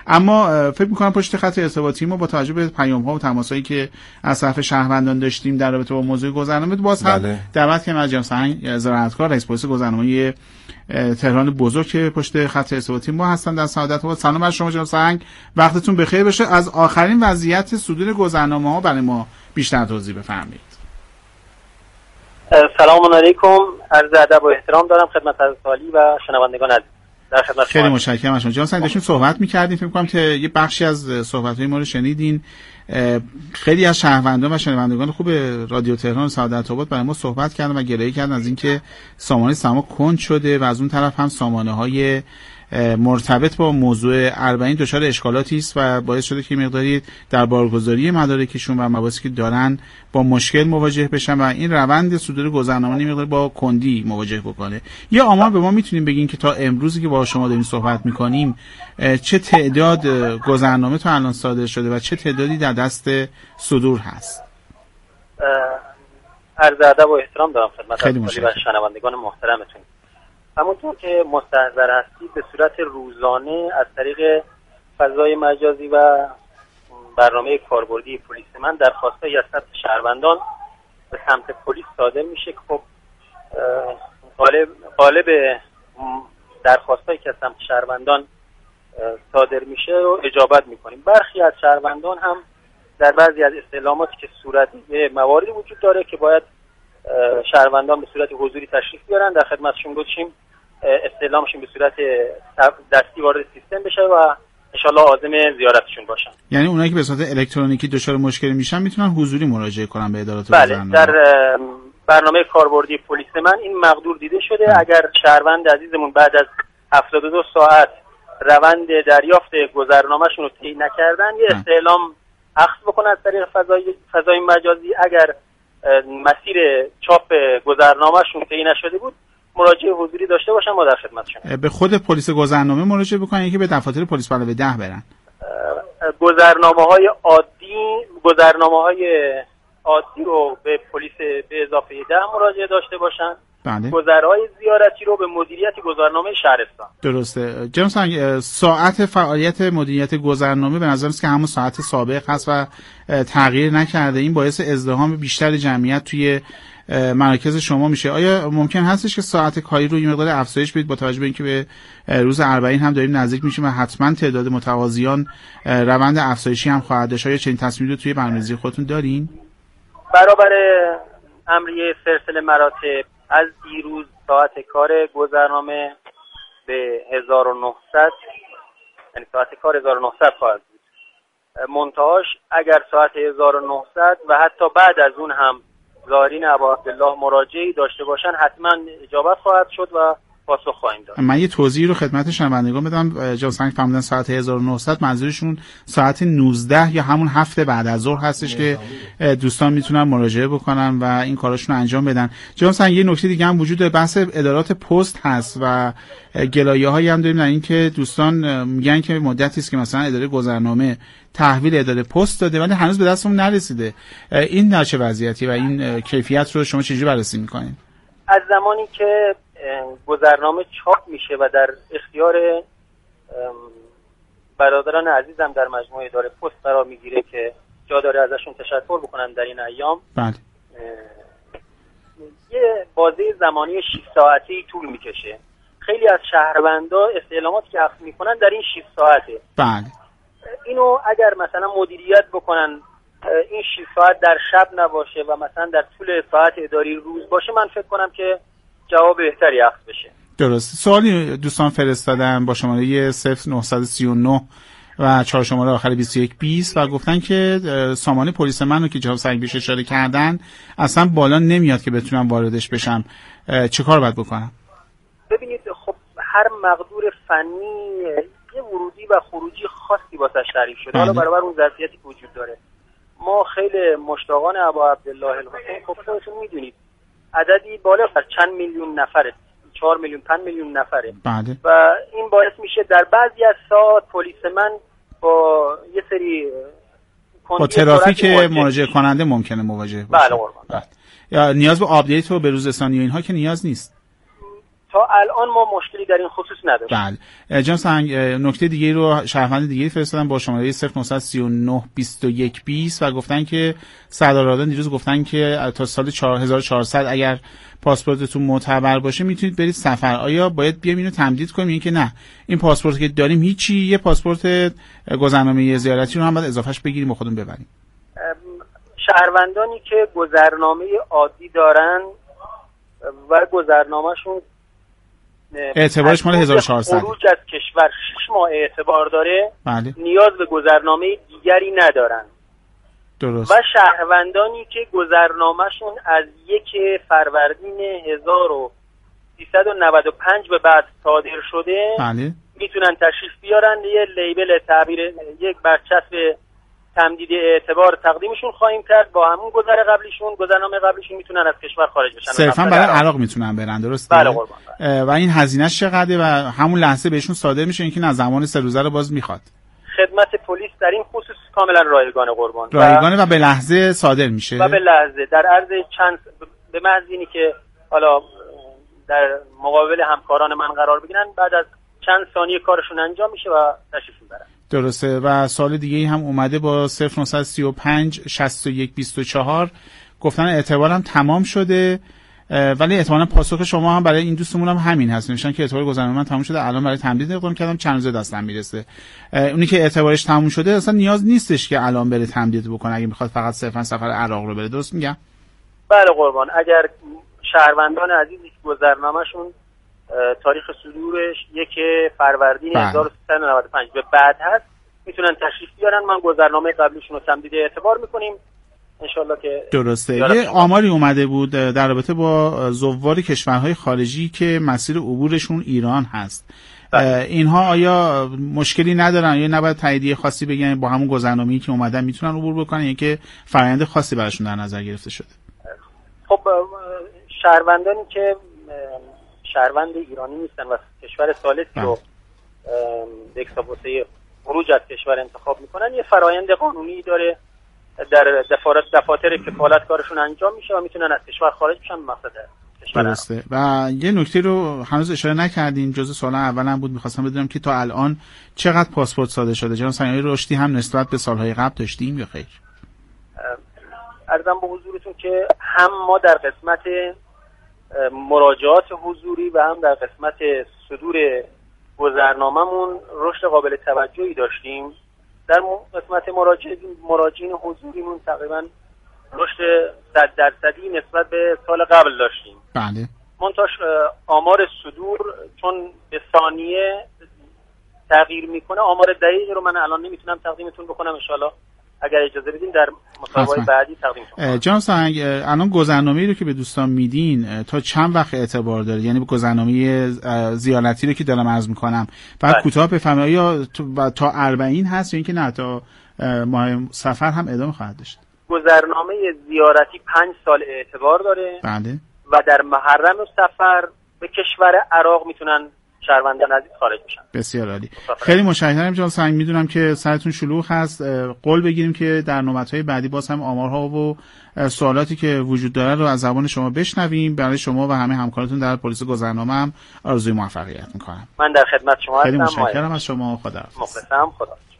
اما فکر می‌کنم پشت خط ارتباطی ما با توجه به پیام‌ها و تماسایی که از طرف شهروندان داشتیم در رابطه با موضوع گذرنامه باز هم دعوت کردم از جناب سرهنگ زراعتکار رئیس پلیس گذرنامه تهران بزرگ که پشت خط ارتباطی ما هستن در سعادت آباد. سلام بر شما جناب سرهنگ، وقتتون بخیر بشه. از آخرین وضعیت صدور گذرنامه‌ها برای ما بیشتر توضیح بفرمایید. سلام علیکم، عرض ادب و احترام دارم خدمت از سالی و شنوندگان عزیز. در خدمت خیلی متشکرم از شما جناب سرهنگ. داشتیم صحبت می‌کردیم، فکر می‌کنم که یه بخشی از صحبت‌های ما رو شنیدین. خیلی از شهروندان و شنوندگان خوب رادیو تهران سعادت آباد برای ما صحبت کردن و گلایه کردن از اینکه سامانه سما کند شده و از اون طرف هم سامانه‌های مرتبط با موضوع اربعین دچار اشکالاتی است و باعث شده که مقداری در بارگذاری مدارکشون و مباحثی که دارن با مشکل مواجه بشن و این روند صدور گذرنامه مقدار با کندی مواجه بکنه. یه آمار به ما میتونیم بگین که تا امروزی که با شما داریم صحبت میکنیم چه تعداد گذرنامه تا الان صادر شده و چه تعدادی در دست صدور هست؟ عرض ادب و احترام دارم خدمت و شنوندگان محترمتون. همونطور که مستحضر هستید به صورت روزانه از طریق فضای مجازی و برنامه کاربردی پلیس من درخواست‌هایی از سمت شهروندان به سمت پلیس صادر میشه که خب غالب درخواست‌هایی که از سمت شهروندان صادر میشه رو اجابت میکنیم. برخی از شهروندان هم در بعضی از استعلاماتی که صورت مواردی وجود داره که باید شهروندان به صورت حضوری تشریف بیارن، در خدمتشون باشیم، استعلامشون به صورت دستی وارد سیستم بشه و انشالله عازم زیارتشون باشن. یعنی اونایی که به صورت الکترونیکی دچار مشکلی میشن میتونن حضوری مراجعه کنن به ادارات گذرنامه؟ بله، در برنامه کاربردی پلیس من این مقدور دیده شده. اگر شهروند عزیزمون بعد از 72 ساعت روند دریافت گذرنامه‌شون رو طی نکردن یه استعلام اخذ بکنن از طریق فضای مجازی. اگر مسیر چاپ گذرنامه‌شون طی نشده بود مراجعه حضوری داشته باشن، ما در خدمتشون. به خود پلیس گذرنامه مراجعه بکنن یا که به دفاتر پلیس بلوه 10 برن؟ گذرنامه‌های عادی رو به پلیس به اضافه 10 مراجعه داشته باشن. بله. گذرهای زیارتی رو به مدیریت گذرنامه شهرستان. درسته. جناب سرهنگ، ساعت فعالیت مدیریت گذرنامه به نظر است که همون ساعت سابق هست و تغییر نکرده. این باعث ازدحام بیشتر جمعیت توی مراکز شما میشه. آیا ممکن هستش که ساعت کاری رو یه مقدار افزایش بدید با توجه به اینکه به روز اربعین هم داریم نزدیک میشیم و حتما تعداد متقاضیان روند افزایشی هم خواهد داشت؟ آیا چنین تصمیمی رو توی برنامه‌ریزی خودتون دارین؟ برابر امریه سلسله مراتب از دیروز ساعت کار گذرنامه به 1900 یعنی ساعت کار 1900 خواهد بود. منتهاش اگر ساعت 1900 و حتی بعد از اون هم زائرین ابا عبدالله مراجعه‌ای داشته باشن حتما اجابت خواهد شد و پاسخ خواهیم داد. من یه توضیحی رو خدمت شنوندگان بدم. جناب سرهنگ فرمودن ساعت 1900 منظورشون ساعت 19 یا همون هفته بعد از ظهر هستش که دوستان میتونن مراجعه بکنن و این کاراشون رو انجام بدن. جناب سرهنگ یه نکته دیگه هم وجود داره، بحث ادارات پست هست و گلایه‌هایی هم داریم در این که دوستان میگن که مدتی است که مثلا اداره گذرنامه تحویل اداره پست داده ولی هنوز به دستمون نرسیده. این در چه وضعیتی و این کیفیت رو شما چجوری بررسی می‌کنید؟ از زمانی که گذرنامه چاپ میشه و در اختیار برادران عزیزم در مجموعه اداره پست قرار میگیره که جا داره ازشون تشکر بکنم در این ایام، بله، یه بازه زمانی 6 ساعتی طول میکشه. خیلی از شهروندا استعلاماتی که اخذ میکنن در این 6 ساعته. بله. اینو اگر مثلا مدیریت بکنن این 6 ساعت در شب نباشه و مثلا در طول ساعت اداری روز باشه، من فکر کنم که جواب بهتری اخذ بشه. درست. سوالی دوستان فرستادن با شماره 0939 و 4 شماره آخر 2120 و گفتن که سامانه پلیس من رو که جناب سرهنگ بهش اشاره کردن اصلا بالا نمیاد که بتونم واردش بشم. چه کار باید بکنم؟ ببینید، خب هر مقدور فنی یه ورودی و خروجی خاصی واسش تعریف شده. حالا برابر اون ظرفیتی که وجود داره، ما خیلی مشتاقان ابا عبدالله الحسین، خب خودتون میدونید عددی بالا از چند میلیون نفره، 4 میلیون 5 میلیون نفره. بله. و این باعث میشه در بعضی از ساعات پلیس من با یه سری با ترافیک مراجعه کننده ممکنه مواجه باشه. بله قربان. یا نیاز به آپدیت و بروز رسانی اینها که نیاز نیست. تا الان ما مشکلی در این خصوص نداشتیم. بله جناب سنگ، نکته دیگه رو شهروند دیگه فرستادن با شماره 0939 21 20 و گفتن که سردارآبادان دیروز گفتن که تا سال 4400 اگر پاسپورتتون معتبر باشه میتونید برید سفر. آیا باید بیام اینو تمدید کنیم که نه این پاسپورتی که داریم هیچی، یه پاسپورت گذرنامه زیارتی رو هم باید اضافهش بگیریم و خودمون ببریم؟ شهروندانی که گذرنامه عادی دارن و گذرنامه‌شون اعتبارش مال 1400 خروج از کشور 6 ماه اعتبار داره، بله. نیاز به گذرنامه دیگری ندارن. درست. و شهروندانی که گذرنامه‌شون از 1 فروردین 1395 به بعد صادر شده، بله. میتونن تشریف بیارن، یه لیبل تعبیر یک برچسب تمدید اعتبار تقدیمشون خواهیم کرد با همون گذرنامه قبلیشون میتونن از کشور خارج بشن. صرفا برای عراق میتونن برن، درسته؟ بله قربان. و این هزینه‌اش چقدره و همون لحظه بهشون صادر میشه اینکه نه زمان 3 روزه رو باز میخواد؟ خدمت پلیس در این خصوص کاملا رایگانه قربان. رایگانه و به لحظه صادر میشه. و به لحظه در عرض چند به محض اینی که حالا در مقابل همکاران من قرار بگیرن بعد از چند ثانیه کارشون انجام میشه و تشریف میبرن. درسته. و سال دیگه هم اومده با 0935 61 24 گفتن اعتبارم تمام شده، ولی احتمالاً پاسخ شما هم برای این دوستمون هم همین هست، نوشتن که اعتبار گذرنامه من تمام شده، الان برای تمدید اقدام کردم، چند روزه دستم میرسه. اونی که اعتبارش تمام شده اصلا نیاز نیستش که الان بره تمدید بکنه اگه میخواد فقط صرفا سفر عراق رو بره. درست میگم؟ بله قربان. اگر شهروندان عزیزی گذرنامه‌شون تاریخ صدورش 1 فروردین 1395 به بعد هست میتونن تشریف بیارن، من گذرنامه قبلیشون رو تمدید اعتبار میکنیم انشالله که درسته. یه آماری اومده بود در رابطه با زوار کشورهای خارجی که مسیر عبورشون ایران هست. اینها آیا مشکلی ندارن یا نباید تاییدیه خاصی بگیرن با همون گذرنامه‌ای که اومدن میتونن عبور بکنن یا که فرآیند خاصی براشون در نظر گرفته شده؟ خب شهروندانی که شهروند ایرانی نیستن و کشور ثالثی رو به واسه خروج از کشور انتخاب میکنن، یه فرآیند قانونی داره، در دفاتر کفالت کارشون انجام میشه و میتونن از کشور خارج بشن مقصد کشور. درسته. و یه نکته رو هنوز اشاره نکردین، جزء سوال اولم بود، میخواستم بدونم که تا الان چقدر پاسپورت صادر شده؟ جناب سنگی رشدی هم نسبت به سالهای قبل داشتیم یا خیر؟ عرضم به حضورتون که هم ما در قسمت مراجعات حضوری و هم در قسمت صدور گذرنامه‌مون رشد قابل توجهی داشتیم. در قسمت مراجعین حضوریمون تقریبا رشد 100% نسبت به سال قبل داشتیم. بله. منتها آمار صدور چون به ثانیه تغییر میکنه، آمار دقیقی رو من الان نمیتونم تقدیمتون بکنم، ان شاءالله اگر اجازه بدین در مصاحبه بعدی تقدیم کنم. جناب سنگ، الان گذرنامه‌ای رو که به دوستان میدین تا چند وقت اعتبار داره؟ یعنی گذرنامه زیارتی رو که دارم عرض میکنم بعد کوتاه بفرمایید یا تا 40 هست یا اینکه نه تا ماه سفر هم ادامه خواهد داشت؟ گذرنامه زیارتی 5 سال اعتبار داره. بله. و در محرم سفر به کشور عراق میتونن شهروندان عزیز خارج بشن. بسیار عالی. خیلی متشکرم جناب سنگ. میدونم که سرتون شلوغ هست، قول بگیریم که در نوبت‌های بعدی باز هم آمارها و سوالاتی که وجود داره رو از زبان شما بشنویم. برای شما و همه همکاراتون در پلیس گذرنامه هم آرزوی موفقیت میکنم. من در خدمت شما هستم. خیلی متشکرم از شما. خدا حافظ. مخلصم. خدا.